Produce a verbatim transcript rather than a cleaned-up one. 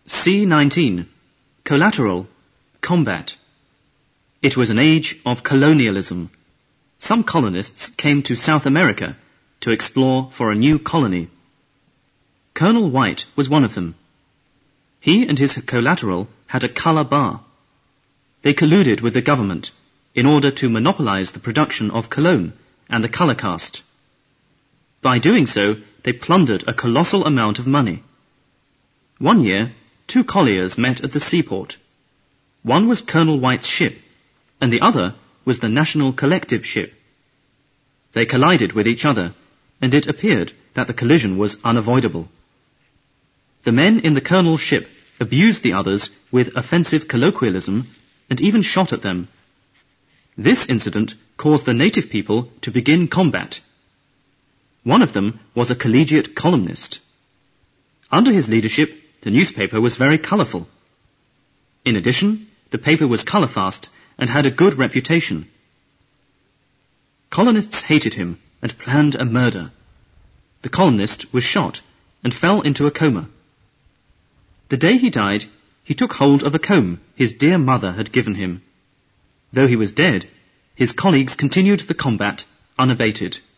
C nineteen. Collateral. Combat. It was an age of colonialism. Some colonists came to South America to explore for a new colony. Colonel White was one of them. He and his collateral had a colour bar. They colluded with the government in order to monopolize the production of cologne and the colour cast. By doing so, they plundered a colossal amount of money. One year, two colliers met at the seaport. One was Colonel White's ship, and the other was the National Collective ship. They collided with each other, and it appeared that the collision was unavoidable. The men in the Colonel's ship abused the others with offensive colloquialism and even shot at them. This incident caused the native people to begin combat. One of them was a collegiate columnist. Under his leadership, the newspaper was very colourful. In addition, the paper was colour-fast and had a good reputation. Colonists hated him and planned a murder. The columnist was shot and fell into a coma. The day he died, he took hold of a comb his dear mother had given him. Though he was dead, his colleagues continued the combat unabated.